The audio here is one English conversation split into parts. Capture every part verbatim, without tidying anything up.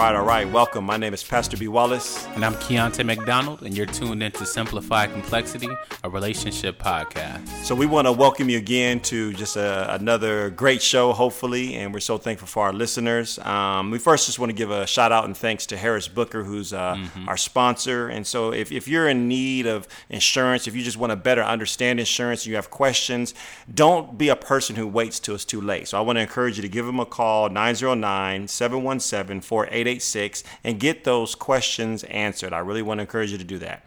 right, all right. Welcome. My name is Pastor B. Wallace. And I'm Keontae McDonald, and you're tuned into Simplify Complexity, a relationship podcast. So we want to welcome you again to just a, another great show, hopefully, and we're so thankful for our listeners. Um, we first just want to give a shout out and thanks to Harris Booker, who's uh, mm-hmm. our sponsor. And so if, if you're in need of insurance, if you just want to better understand insurance, you have questions, don't be a person who waits till it's too late. So I want to encourage you to give them a call, nine zero nine, seven one seven, four eight eight six, and get those questions answered. I really want to encourage you to do that.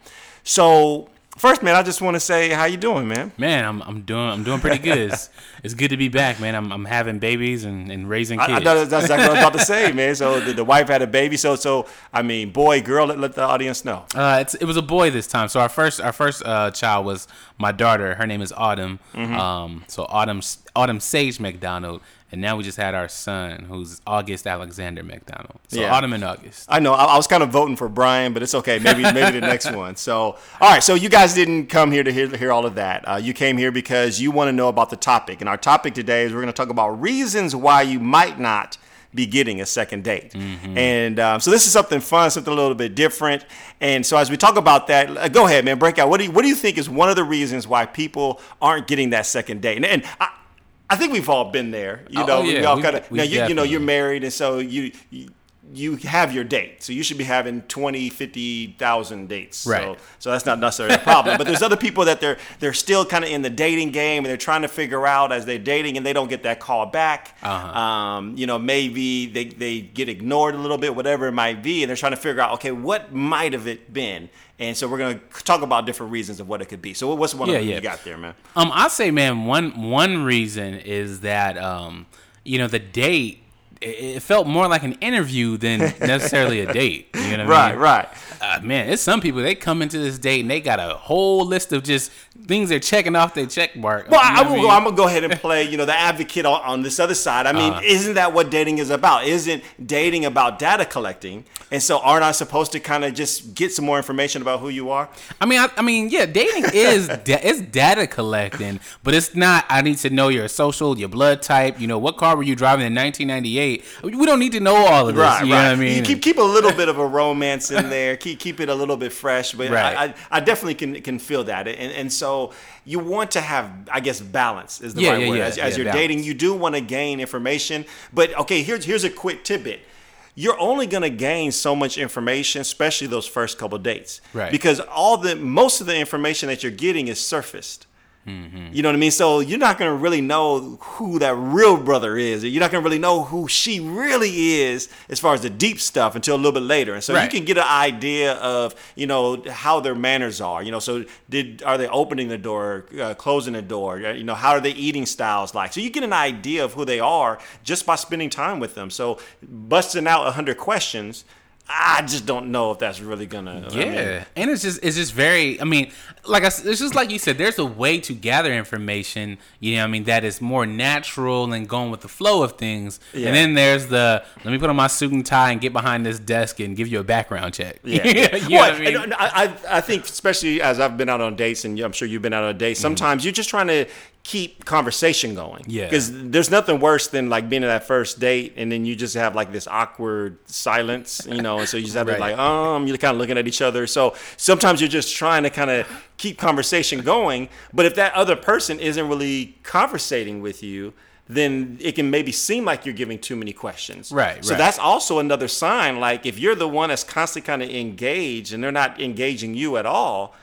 So first, man, I just want to say, how you doing, man? Man, I'm I'm doing I'm doing pretty good. It's, it's good to be back, man. I'm I'm having babies and, and raising kids. I, I know that's exactly what I was about to say, man. So the, the wife had a baby. So so I mean, boy, girl, let, let the audience know. Uh, it's it was a boy this time. So our first our first uh, child was my daughter. Her name is Autumn. Mm-hmm. Um, so Autumn Autumn Sage McDonald. And now we just had our son, who's August Alexander McDonald. So yeah. Autumn and August. I know. I, I was kind of voting for Brian, but it's okay. Maybe maybe the next one. So, all right. So you guys didn't come here to hear, hear all of that. Uh, you came here because you want to know about the topic. And our topic today is we're going to talk about reasons why you might not be getting a second date. Mm-hmm. And um, so this is something fun, something a little bit different. And so as we talk about that, uh, go ahead, man. Break out. What do you, what do you think is one of the reasons why people aren't getting that second date? And, and I, I think we've all been there, you know. Oh, yeah. We all we, kind of we now. You, you know, you're definitely. married, and so you, you you have your date. So you should be having twenty, fifty thousand dates. Right. So, so that's not necessarily a problem. But there's other people that they're they're still kind of in the dating game, and they're trying to figure out as they're dating, and they don't get that call back. Uh-huh. Um, you know, maybe they they get ignored a little bit, whatever it might be, and they're trying to figure out, okay, what might have it been. And so we're going to talk about different reasons of what it could be. So what's one yeah, of them yeah. you got there, man? Um, I say, man, one one reason is that um, you know, the date, it, it felt more like an interview than necessarily a date. You know what right, I mean? right. Uh, man, it's some people, they come into this date and they got a whole list of just things they're checking off their check mark. Well, you know I will I mean? go, I'm going to go ahead and play, you know, the advocate on, on this other side. I mean, Uh-huh. isn't that what dating is about? Isn't dating about data collecting? And so aren't I supposed to kind of just get some more information about who you are? I mean, I, I mean, yeah, dating is da- it's data collecting, but it's not. I need to know your social, your blood type. You know, what car were you driving in nineteen ninety-eight? We don't need to know all of this. Right, you know right. what I mean? You keep keep a little bit of a romance in there. Keep keep it a little bit fresh. But Right. I, I I definitely can can feel that. And and so you want to have, I guess, balance is the Yeah, right yeah, word. yeah, As, as yeah, you're balance. dating, you do want to gain information. But okay, here's here's a quick tidbit. You're only going to gain so much information, especially those first couple dates. Right. Because all the most of the information that you're getting is surfaced. Mm-hmm. You know what I mean? So you're not going to really know who that real brother is. You're not going to really know who she really is as far as the deep stuff until a little bit later. And so Right. you can get an idea of, you know, how their manners are. You know, so did are they opening the door, uh, closing the door? You know, how are they eating styles like? So you get an idea of who they are just by spending time with them. So busting out one hundred questions, I just don't know if that's really gonna. Yeah, I mean, and it's just it's just very. I mean, like I, s- it's just like you said. There's a way to gather information. You know, what I mean, that is more natural than going with the flow of things. Yeah. And then there's the let me put on my suit and tie and get behind this desk and give you a background check. Yeah, you know well, what I mean? and I, I I think especially as I've been out on dates, and I'm sure you've been out on dates. Sometimes you're just trying to keep conversation going. Yeah. Because there's nothing worse than like being at that first date and then you just have like this awkward silence, you know, and so you just have to Right. like, um, you're kind of looking at each other. So sometimes you're just trying to kind of keep conversation going. But if that other person isn't really conversating with you, then it can maybe seem like you're giving too many questions. Right, So right. that's also another sign. Like if you're the one that's constantly kind of engaged and they're not engaging you at all,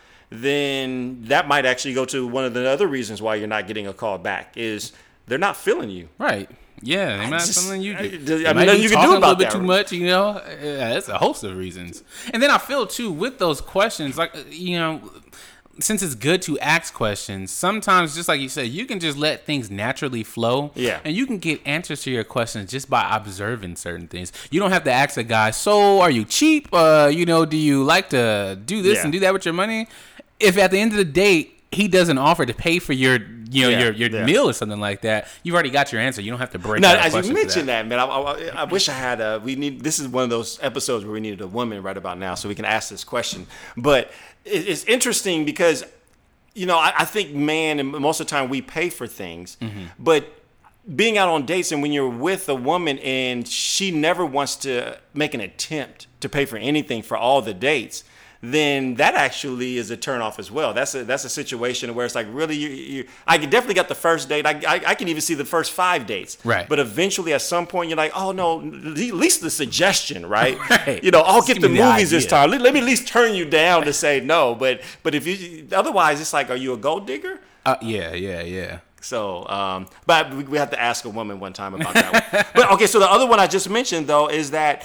then that might actually go to one of the other reasons why you're not getting a call back is they're not feeling you. Right. Yeah, they might just- something you I- do. I They mean, might nothing be you can do talking about a little bit that. too much, you know. Yeah, it's a host of reasons. And then I feel too with those questions, like you know, since it's good to ask questions, sometimes just like you said, you can just let things naturally flow. Yeah. And you can get answers to your questions just by observing certain things. You don't have to ask a guy, so are you cheap? Uh, you know, do you like to do this Yeah. and do that with your money? If at the end of the date he doesn't offer to pay for your, you know, Yeah, your your yeah. meal or something like that, you've already got your answer. You don't have to break. Now, out a as you question for mentioned that, man, I, I, I wish I had a. We need. This is one of those episodes where we needed a woman right about now, so we can ask this question. But it, it's interesting because, you know, I, I think, man, and most of the time we pay for things, Mm-hmm. but being out on dates and when you're with a woman and she never wants to make an attempt to pay for anything for all the dates, then that actually is a turnoff as well. That's a that's a situation where it's like, really, you, you I can definitely got the first date. I, I I can even see the first five dates. Right. But eventually, at some point, you're like, oh no, at least the suggestion, right? Right. You know, I'll get the Give me the movies this idea. time. Let, let me at least turn you down to say no. But but if you otherwise, it's like, are you a gold digger? Uh, yeah, yeah, yeah. So, um, but we we have to ask a woman one time about that one. But okay, so the other one I just mentioned though is that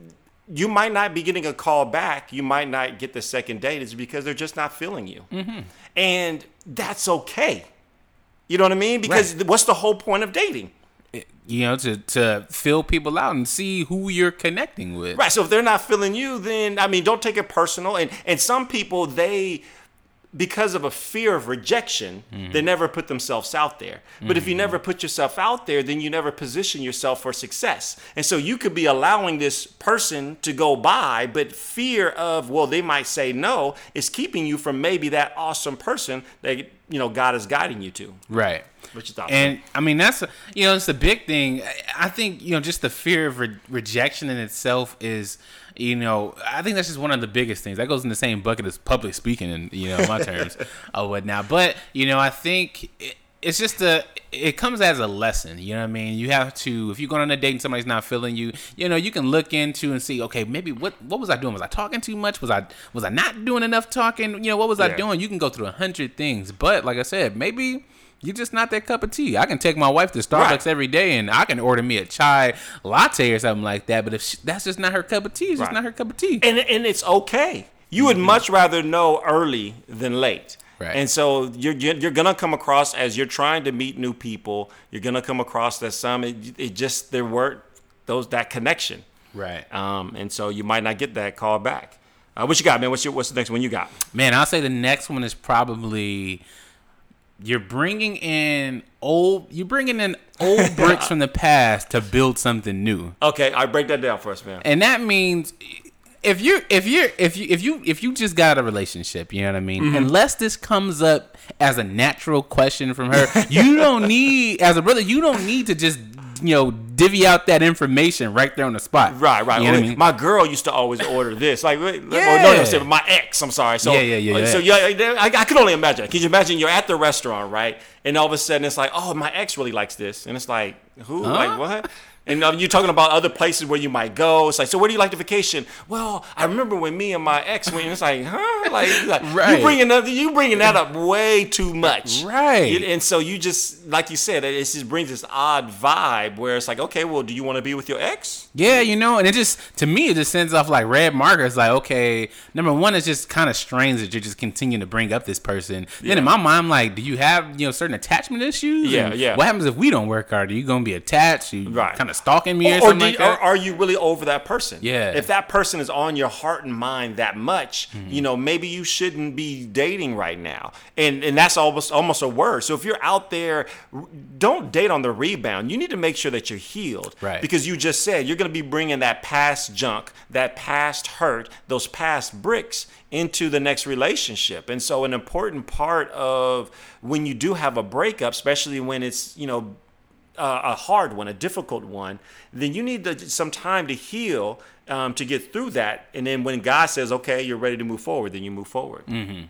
you might not be getting a call back. You might not get the second date. It's because they're just not feeling you. Mm-hmm. And that's okay. You know what I mean? Because Right. what's the whole point of dating? You know, to to fill people out and see who you're connecting with. Right. So if they're not feeling you, then, I mean, don't take it personal. And, and some people, they, because of a fear of rejection, mm-hmm. they never put themselves out there. But mm-hmm. if you never put yourself out there, then you never position yourself for success. And so you could be allowing this person to go by, but fear of, well, they might say no, is keeping you from maybe that awesome person that, you know, God is guiding you to. Right. What you thought? And I mean, that's, a, you know, it's a big thing. I think, you know, just the fear of re- rejection in itself is, you know, I think that's just one of the biggest things. That goes in the same bucket as public speaking, and you know, my terms or whatnot. But you know, I think it, it's just a. It comes as a lesson. You know what I mean? You have to, if you're going on a date and somebody's not feeling you, you know, you can look into and see, okay, maybe what what was I doing? Was I talking too much? Was I was I not doing enough talking? You know, what was yeah. I doing? You can go through a hundred things, but like I said, maybe. You're just not that cup of tea. I can take my wife to Starbucks right. every day, and I can order me a chai latte or something like that. But if she, that's just not her cup of tea, it's right. just not her cup of tea. And and it's okay. You would mm-hmm. much rather know early than late. Right. And so you're you're gonna come across, as you're trying to meet new people, you're gonna come across that some it, it just there weren't those that connection. Right. Um. And so you might not get that call back. Uh, what you got, man? What's your what's the next one you got? Man, I'll say the next one is probably. You're bringing in old. You're bringing in old bricks from the past to build something new. Okay, I break that down for us, man. And that means if you if you if you if you if you just got a relationship, you know what I mean. Mm-hmm. Unless this comes up as a natural question from her, you don't need as a brother. You don't need to just you know divvy out that information right there on the spot. Right, right. You know what I mean? My girl used to always order this. Like, yeah. oh, no, no, my ex. I'm sorry. So, yeah, yeah, yeah. yeah. So, yeah, I, I could only imagine. Can you imagine you're at the restaurant, right? And all of a sudden it's like, oh, my ex really likes this. And it's like, who? Huh? Like, what? And um, you're talking about other places where you might go. It's like, so where do you like the vacation? Well, I remember when me and my ex went. It's like, huh? Like, like right. you bringing that, you bringing that up way too much, right? And so you just, like you said, it just brings this odd vibe where it's like, okay, well, do you want to be with your ex? Yeah, you know, and it just to me it just sends off like red markers. Like, okay, number one, it's just kind of strange that you're just continuing to bring up this person. Yeah. Then in my mind, I'm like, do you have you know certain attachment issues? Yeah, and yeah. What happens if we don't work out? Are you gonna be attached? Are you right. kind of stalking me or, or, or something do like you, that? Or are you really over that person? Yeah. If that person is on your heart and mind that much, mm-hmm. you know, maybe you shouldn't be dating right now. And and that's almost almost a word. So if you're out there, don't date on the rebound. You need to make sure that you're healed. Right. Because you just said you're going to be bringing that past junk, that past hurt, those past bricks into the next relationship. And so an important part of when you do have a breakup, especially when it's, you know, uh, a hard one, a difficult one, then you need to, some time to heal um, to get through that. And then when God says, okay, you're ready to move forward, then you move forward. Mm-hmm.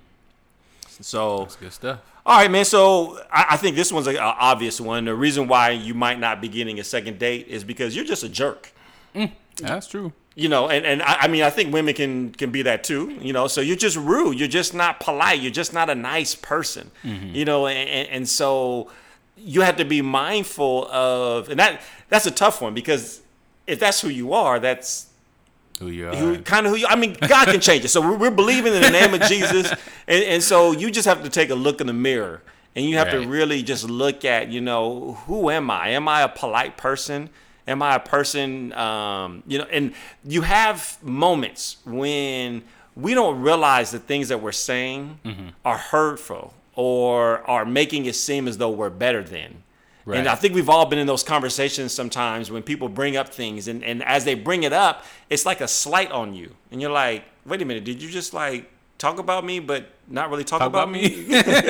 So that's good stuff. All right, man. So I, I think this one's an obvious one. The reason why you might not be getting a second date is because you're just a jerk. Mm, that's true. You know, and, and I, I mean, I think women can, can be that too, you know, so you're just rude. You're just not polite. You're just not a nice person, mm-hmm. you know, and, and so you have to be mindful of, and that that's a tough one because if that's who you are, that's who you are. Who, kind of who you I mean, God can change it. So we're, we're believing in the name of Jesus. And, and so you just have to take a look in the mirror and you have right. to really just look at, you know, who am I? Am I a polite person? Am I a person, um, you know, and you have moments when we don't realize the things that we're saying mm-hmm. are hurtful or are making it seem as though we're better than. Right. And I think we've all been in those conversations sometimes when people bring up things and, and as they bring it up, it's like a slight on you. And you're like, wait a minute, did you just like talk about me, but not really talk, Talk about, about me.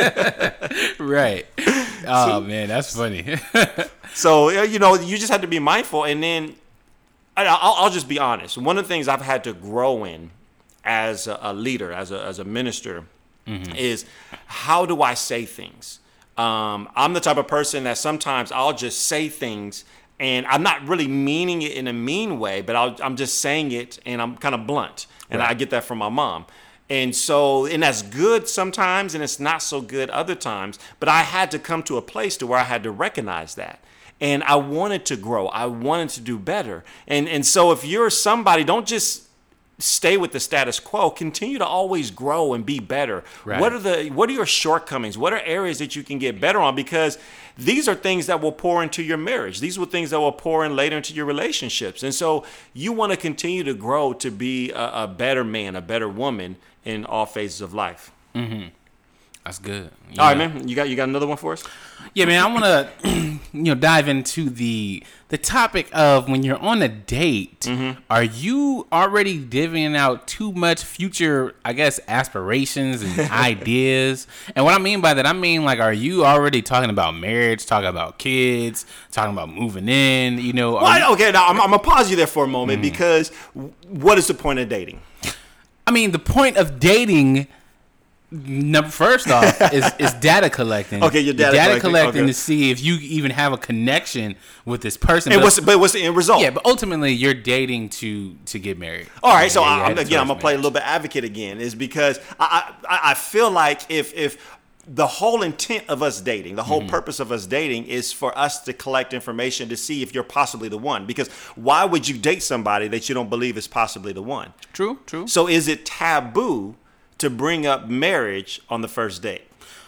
Right. Oh, man, that's funny. So, you know, you just have to be mindful. And then I- I'll, I'll just be honest. One of the things I've had to grow in as a, a leader, as a, as a minister, mm-hmm. is how do I say things? Um, I'm the type of person that sometimes I'll just say things and I'm not really meaning it in a mean way, but I'll, I'm just saying it and I'm kind of blunt. And right. I get that from my mom. And so, and that's good sometimes and it's not so good other times. But I had to come to a place to where I had to recognize that. And I wanted to grow. I wanted to do better. And and so if you're somebody, don't just stay with the status quo. Continue to always grow and be better. Right. What are the what are your shortcomings? What are areas that you can get better on? Because these are things that will pour into your marriage. These are things that will pour in later into your relationships. And so you want to continue to grow to be a, a better man, a better woman in all phases of life. Mm-hmm. That's good. You All know. right, man. You got you got another one for us? Yeah, man. I want to you know dive into the the topic of when you're on a date. Mm-hmm. Are you already divvying out too much future, I guess, aspirations and ideas? And what I mean by that, I mean like, are you already talking about marriage, talking about kids, talking about moving in? You know? Well, you- okay. Now I'm, I'm gonna pause you there for a moment mm-hmm. because what is the point of dating? I mean, the point of dating. Number first off is, is data collecting. Okay, you're data, data collecting, collecting okay. to see if you even have a connection with this person. And but, what's but what's the end result? Yeah, but ultimately you're dating to to get married. All right, yeah, so yeah, I, I'm, again, I'm gonna play a little bit advocate again, is because I I, I feel like if if the whole intent of us dating, the whole mm-hmm. purpose of us dating is for us to collect information to see if you're possibly the one. Because why would you date somebody that you don't believe is possibly the one? True, true. So is it taboo to bring up marriage on the first date?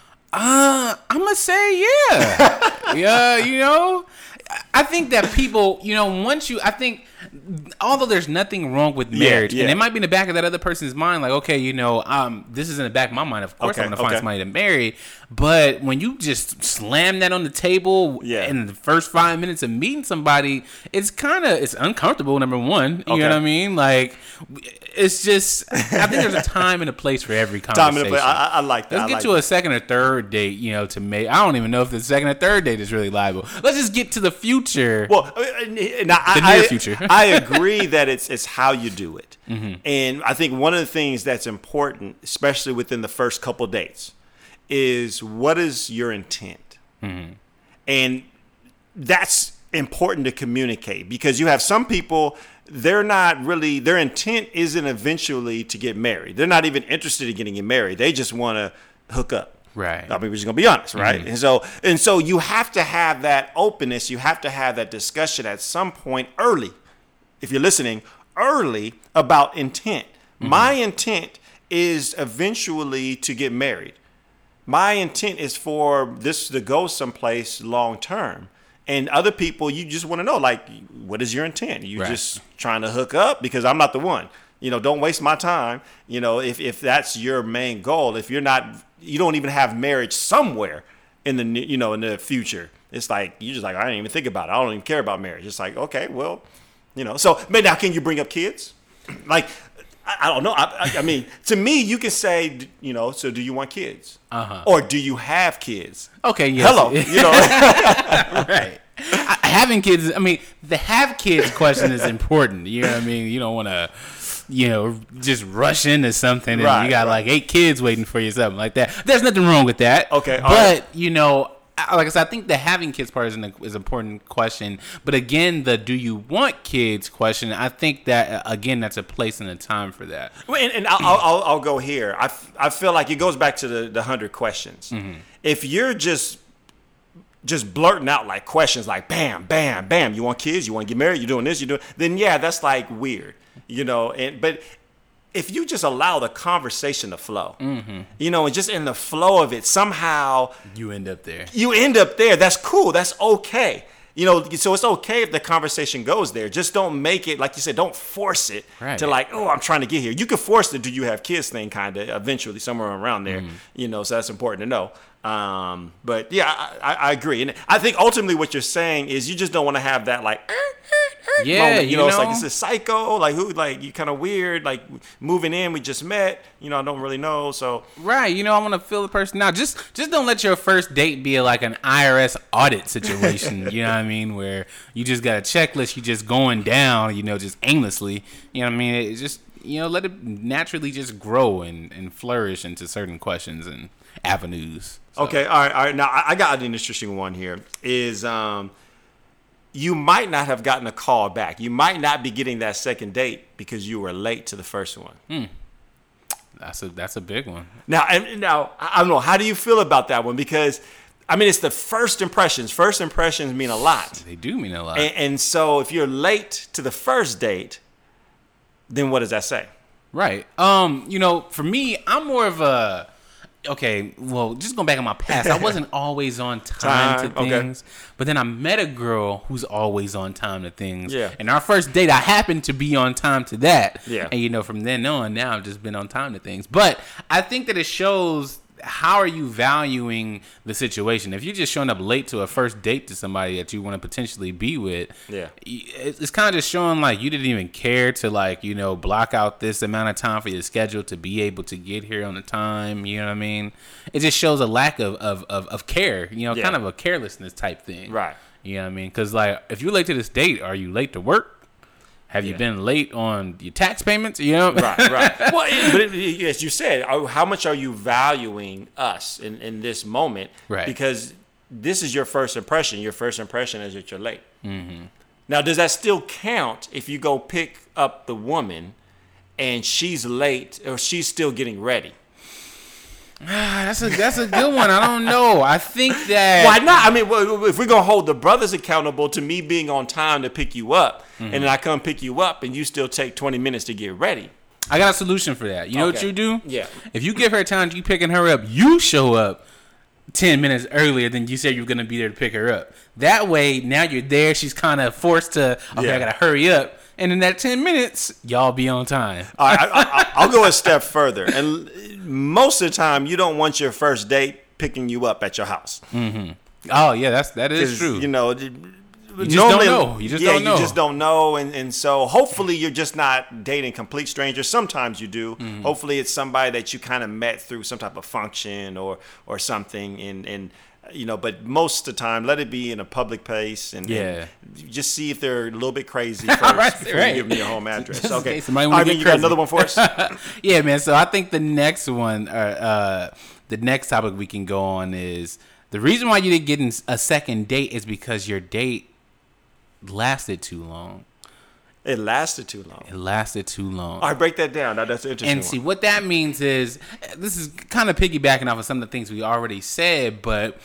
Uh, I'm gonna say yeah. Yeah, you know, I think that people, you know, once you, I think, although there's nothing wrong with marriage, yeah, yeah. and it might be in the back of that other person's mind, like, okay, you know, um, this is in the back of my mind. Of course, okay, I'm gonna find okay. somebody to marry. But when you just slam that on the table yeah. in the first five minutes of meeting somebody, it's kind of it's uncomfortable. Number one, you okay. know what I mean? Like, it's just I think there's a time and a place for every conversation. Time and a place. I, I like that. Let's I get like to that. a second or third date, you know, to make. I don't even know if the second or third date is really liable. Let's just get to the future. Well, now, the I, near I, future. I agree that it's it's how you do it, mm-hmm. and I think one of the things that's important, especially within the first couple dates, is what is your intent, mm-hmm. and that's important to communicate because you have some people. They're not really, their intent isn't eventually to get married. They're not even interested in getting married. They just want to hook up. Right. I mean, we're just going to be honest, right? Mm-hmm. And so, and so you have to have that openness. You have to have that discussion at some point early, if you're listening, early about intent. Mm-hmm. My intent is eventually to get married. My intent is for this to go someplace long term. And other people, you just want to know, like, what is your intent? You right. just trying to hook up? Because I'm not the one. You know, don't waste my time. You know, if, if that's your main goal, if you're not, you don't even have marriage somewhere in the, you know, in the future. It's like, you're just like, I didn't even think about it. I don't even care about marriage. It's like, okay, well, you know. So, but now can you bring up kids? Like, I, I don't know. I, I, I mean, to me, you can say, you know, so do you want kids? Uh-huh. Or do you have kids? Okay, yes. Hello, you know. Right. I, having kids, I mean, the have kids question is important. You know what I mean? You don't want to, you know, just rush into something and right, you got right. like eight kids waiting for you, something like that. There's nothing wrong with that. Okay. But, right. you know, like I said, I think the having kids part is an, is an important question. But again, the do you want kids question, I think that, again, that's a place and a time for that. Well, and, and I'll, I'll, I'll go here. I, I feel like it goes back to the, the one hundred questions. Mm-hmm. If you're just just blurting out like questions like bam, bam, bam, you want kids, you want to get married, you're doing this, you're doing, then yeah, that's like weird, you know. And but if you just allow the conversation to flow, mm-hmm. you know, and just in the flow of it, somehow you end up there. You end up there. That's cool. That's okay. You know, so it's okay if the conversation goes there. Just don't make it, like you said, don't force it right. to like, oh, I'm trying to get here. You can force the do you have kids thing kind of eventually somewhere around there, mm-hmm. you know, so that's important to know. Um, but yeah, I, I, I agree. And I think ultimately what you're saying is you just don't want to have that like, Yeah, moment. You, you know, know, it's like, is this psycho? Like, who, like, you kind of weird. Like, moving in, we just met. You know, I don't really know. So, right. You know, I want to feel the person out. Just, just don't let your first date be like an I R S audit situation. You know what I mean? Where you just got a checklist, you just going down, you know, just aimlessly. You know what I mean? It's just, you know, let it naturally just grow and, and flourish into certain questions and avenues. So. Okay, all right, all right. Now, I, I got an interesting one here. Is um, you might not have gotten a call back. You might not be getting that second date because you were late to the first one. Hmm. That's a that's a big one. Now, and now I don't know. How do you feel about that one? Because I mean, it's the first impressions. First impressions mean a lot. They do mean a lot. And, and so, if you're late to the first date, then what does that say? Right. Um. You know, for me, I'm more of a. Okay, well, just going back in my past, I wasn't always on time, time to things. Okay. But then I met a girl who's always on time to things. Yeah. And our first date, I happened to be on time to that. Yeah. And, you know, from then on, now I've just been on time to things. But I think that it shows how are you valuing the situation. If you're just showing up late to a first date to somebody that you want to potentially be with, yeah, it's kind of just showing like you didn't even care to, like, you know, block out this amount of time for your schedule to be able to get here on the time. You know what I mean? It just shows a lack of of, of, of care, you know, yeah. kind of a carelessness type thing. Right. You know what I mean? Because, like, if you're late to this date, are you late to work? Have you yeah. been late on your tax payments? You know, right, right. Well, it, but it, as you said, how much are you valuing us in, in this moment? Right. Because this is your first impression. Your first impression is that you're late. Mm-hmm. Now, does that still count if you go pick up the woman and she's late or she's still getting ready? that's a that's a good one. I don't know. I think that why not? I mean, if we're gonna hold the brothers accountable to me being on time to pick you up, mm-hmm. and then I come pick you up, and you still take twenty minutes to get ready. I got a solution for that. You know okay. what you do? Yeah. If you give her time, you picking her up, you show up ten minutes earlier than you said you were gonna be there to pick her up. That way, now you're there. She's kind of forced to. Okay, yeah. I gotta hurry up. And in that ten minutes, y'all be on time. All right, I, I, I'll go a step further. And most of the time, you don't want your first date picking you up at your house. Mm-hmm. Oh, yeah, that's, that is true. You know, you just normally, don't know. You just yeah, don't know. you just don't know. And, and so hopefully you're just not dating complete strangers. Sometimes you do. Mm-hmm. Hopefully it's somebody that you kind of met through some type of function or, or something. And, and you know, but most of the time, let it be in a public place, and, yeah. and just see if they're a little bit crazy first right, before right. you give them your home address. Just okay, somebody I mean, you got another one for us? Yeah, man. So I think the next one, uh, uh, the next topic we can go on is the reason why you didn't get a second date is because your date lasted too long. It lasted too long. It lasted too long. All right, break that down. Now, that's interesting. And see, what that means is, this is kind of piggybacking off of some of the things we already said, but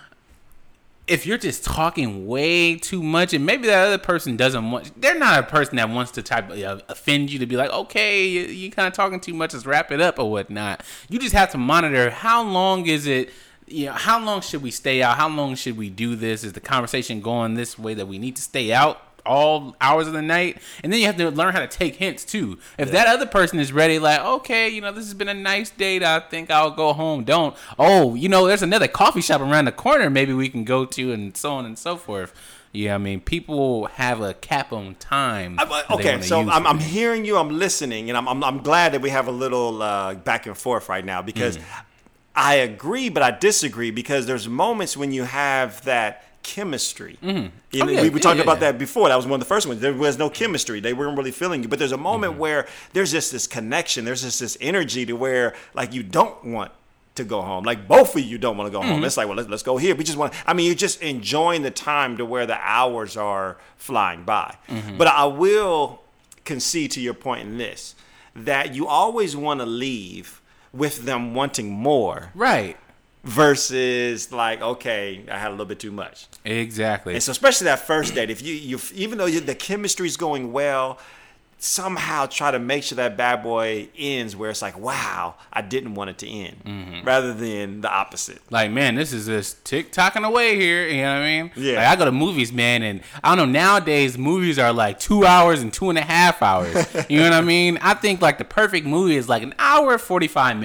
if you're just talking way too much, and maybe that other person doesn't want, they're not a person that wants to type of offend you to be like, okay, you, you kind of talking too much, let's wrap it up or whatnot. You just have to monitor how long is it, you know, how long should we stay out? How long should we do this? Is the conversation going this way that we need to stay out all hours of the night? And then you have to learn how to take hints too. If yeah. that other person is ready, like, okay, you know, this has been a nice date, I think I'll go home. Don't, oh, you know, there's another coffee shop around the corner maybe we can go to, and so on and so forth. Yeah, I mean, people have a cap on time. I, okay, so I'm, I'm hearing you, I'm listening, and I'm I'm, I'm glad that we have a little uh, back and forth right now, because mm. I agree, but I disagree, because there's moments when you have that chemistry. Mm-hmm. You know, oh, yeah, we, we yeah, talked yeah, about yeah. that before. That was one of the first ones. There was no chemistry. They weren't really feeling you. But there's a moment mm-hmm. where there's just this connection. There's just this energy to where, like, you don't want to go home. Like, both of you don't want to go mm-hmm. home. It's like, well, let's, let's go here. We just want, I mean, you're just enjoying the time to where the hours are flying by. Mm-hmm. But I will concede to your point in this, that you always want to leave with them wanting more. Right. Versus like, okay, I had a little bit too much. Exactly. And so especially that first date, if you, you even though you, the chemistry's going well, somehow try to make sure that bad boy ends where it's like, wow, I didn't want it to end, mm-hmm. rather than the opposite. Like, man, this is just tick-tocking away here, you know what I mean? Yeah. Like, I go to movies, man, and I don't know, nowadays movies are like two hours and two and a half hours. You know what I mean? I think like the perfect movie is like an hour, forty-five minutes.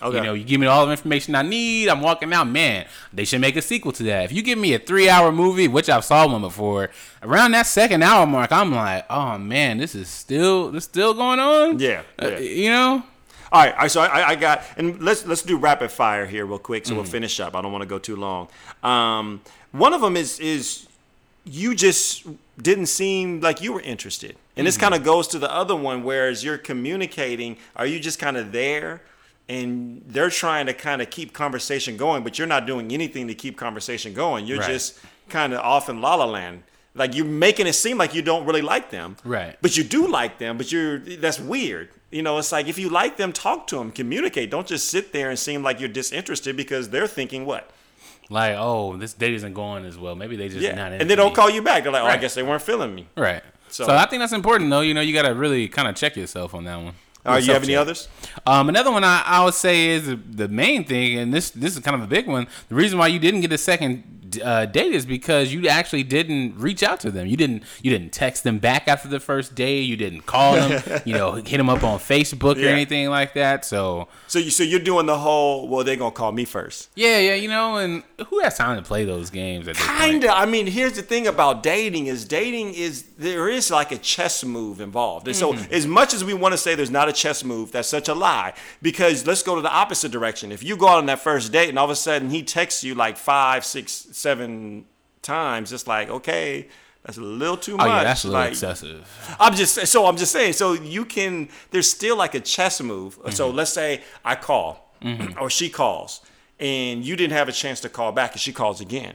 Okay. You know, you give me all the information I need. I'm walking out. Man, they should make a sequel to that. If you give me a three-hour movie, which I've saw one before, around that second hour mark, I'm like, oh man, this is still this still going on. Yeah. yeah. Uh, you know. All right, all right, so I, I got, and let's let's do rapid fire here real quick, so mm. we'll Mm-hmm. finish up. I don't want to go too long. Um, one of them is is you just didn't seem like you were interested, and mm-hmm. this kind of goes to the other one, whereas you're communicating, are you just kind of there, and they're trying to kind of keep conversation going, but you're not doing anything to keep conversation going. You're right. just kind of off in la la land. Like you're making it seem like you don't really like them, right? But you do like them. But you're that's weird. You know, it's like if you like them, talk to them, communicate. Don't just sit there and seem like you're disinterested because they're thinking what? Like, oh, this date isn't going as well. Maybe they just yeah, not. And they don't me. call you back. They're like, oh, right. I guess they weren't feeling me. Right. So, so I think that's important, though. You know, you got to really kind of check yourself on that one. All right, you have any others? Um, another one I, I would say is the main thing, and this this is kind of a big one. The reason why you didn't get a second uh, date is because you actually didn't reach out to them. You didn't you didn't text them back after the first date. You didn't call them. you know, hit them up on Facebook yeah. or anything like that. So so you so you're doing the whole well, they're gonna call me first. Yeah, yeah, you know, and who has time to play those games? At this Kinda. point? I mean, here's the thing about dating is dating is there is like a chess move involved, and Mm-hmm. so as much as we want to say there's not a chess move, that's such a lie. Because let's go to the opposite direction. If you go out on that first date and all of a sudden he texts you like five, six, seven times, it's like, okay, that's a little too much. Oh yeah, that's a little like, excessive. I'm just so I'm just saying. So you can. There's still like a chess move. Mm-hmm. So let's say I call mm-hmm. or she calls, and you didn't have a chance to call back, and she calls again.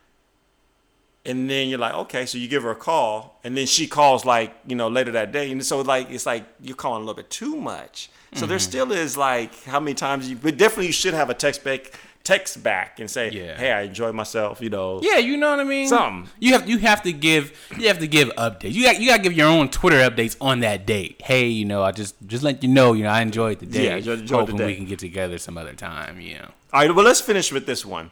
And then you're like, okay, so you give her a call, and then she calls like, you know, later that day. And so like, it's like you're calling a little bit too much. So mm-hmm. there still is like, how many times you, but definitely you should have a text back, text back and say, yeah. hey, I enjoyed myself, you know. Yeah, you know what I mean? Something. You have you have to give you have to give updates. You got you got to give your own Twitter updates on that date. Hey, you know, I just just let you know, you know, I enjoyed the day. Yeah, enjoyed Hoping the day. we can get together some other time, you know. All right, well, let's finish with this one.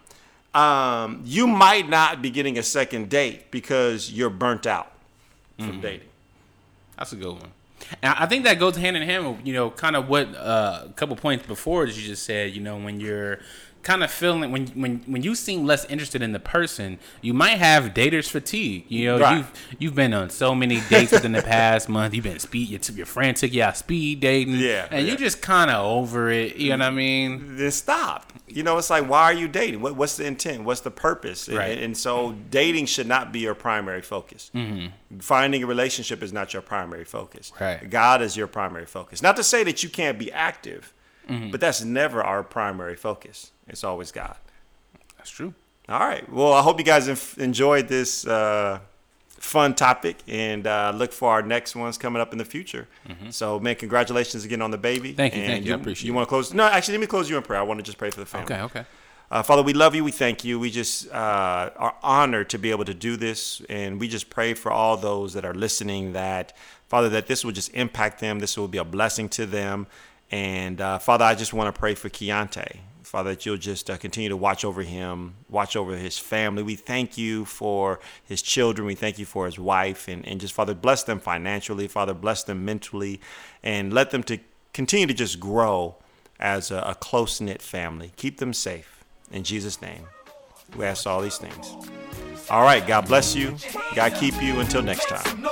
Um, you might not be getting a second date because you're burnt out from mm-hmm. dating. That's a good one. And I think that goes hand in hand with, you know, kind of what uh, a couple points before that you just said, you know, when you're kind of feeling, when when when you seem less interested in the person, you might have dater's fatigue. You know, right. you've you've been on so many dates within the past month. You've been speed, your, your friend took you out speed dating. Yeah. And yeah. you just kind of over it. You know what I mean? Then stop. You know, it's like, why are you dating? What, what's the intent? What's the purpose? Right. And, and so dating should not be your primary focus. Mm-hmm. Finding a relationship is not your primary focus. Right. God is your primary focus. Not to say that you can't be active, mm-hmm. but that's never our primary focus. It's always God. That's true. All right. Well, I hope you guys have enjoyed this uh, fun topic, and uh, look for our next ones coming up in the future. Mm-hmm. So, man, congratulations again on the baby. Thank you. And thank you. I appreciate it. You want to close? No, actually, let me close you in prayer. I want to just pray for the family. Okay, okay. Uh, Father, we love you. We thank you. We just uh, are honored to be able to do this. And we just pray for all those that are listening that, Father, that this will just impact them. This will be a blessing to them. And, uh, Father, I just want to pray for Keontae. Father, that you'll just uh, continue to watch over him, watch over his family. We thank you for his children. We thank you for his wife. And, and just, Father, bless them financially. Father, bless them mentally. And let them to continue to just grow as a, a close-knit family. Keep them safe. In Jesus' name, we ask all these things. All right. God bless you. God keep you. Until next time.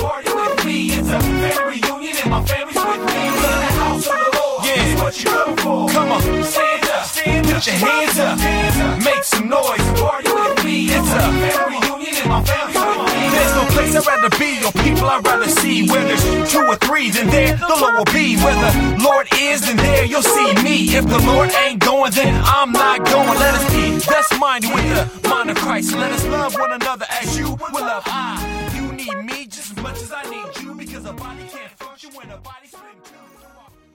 Yeah, what you looking for? Come on, stand up, stand up, put your hands up, hands up, make some noise, party with me. It's a family reunion and my family with me. There's no place I'd rather be or people I'd rather see. Where there's two or three, then there the Lord will be. Where the Lord is, then there you'll see me. If the Lord ain't going, then I'm not going. Let us be best minded with the mind of Christ. Let us love one another as you will love I. You need me just as much as I need you, because a body can't function when a body's split in two.